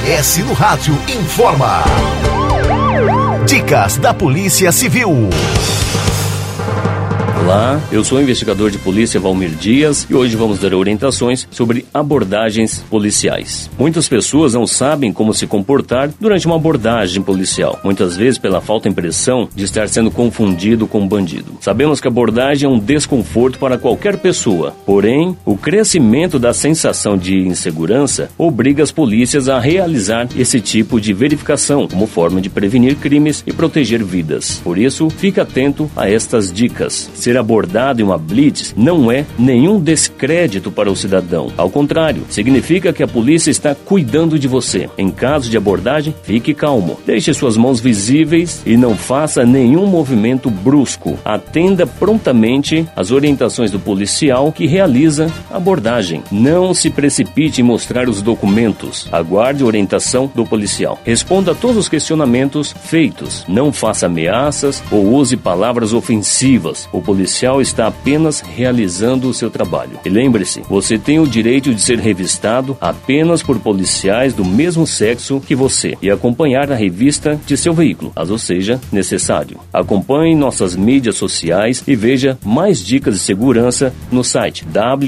MS no Rádio informa. Dicas da Polícia Civil. Olá, eu sou o investigador de polícia Valmir Dias e hoje vamos dar orientações sobre abordagens policiais. Muitas pessoas não sabem como se comportar durante uma abordagem policial, muitas vezes pela falta de impressão de estar sendo confundido com um bandido. Sabemos que a abordagem é um desconforto para qualquer pessoa, porém, o crescimento da sensação de insegurança obriga as polícias a realizar esse tipo de verificação como forma de prevenir crimes e proteger vidas. Por isso, fique atento a estas dicas. Ser abordado em uma blitz não é nenhum descrédito para o cidadão. Ao contrário, significa que a polícia está cuidando de você. Em caso de abordagem, fique calmo. Deixe suas mãos visíveis e não faça nenhum movimento brusco. Atenda prontamente às orientações do policial que realiza a abordagem. Não se precipite em mostrar os documentos. Aguarde a orientação do policial. Responda a todos os questionamentos feitos. Não faça ameaças ou use palavras ofensivas. O policial está apenas realizando o seu trabalho. E lembre-se, você tem o direito de ser revistado apenas por policiais do mesmo sexo que você e acompanhar a revista de seu veículo, caso seja necessário. Acompanhe nossas mídias sociais e veja mais dicas de segurança no site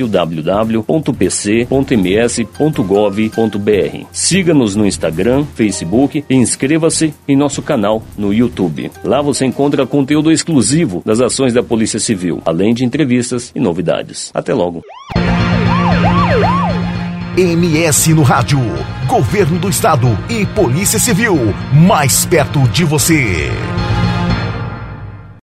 www.pc.ms.gov.br. Siga-nos no Instagram, Facebook e inscreva-se em nosso canal no YouTube. Lá você encontra conteúdo exclusivo das ações da Polícia Civil, além de entrevistas e novidades. Até logo. MS no Rádio, Governo do Estado e Polícia Civil, mais perto de você.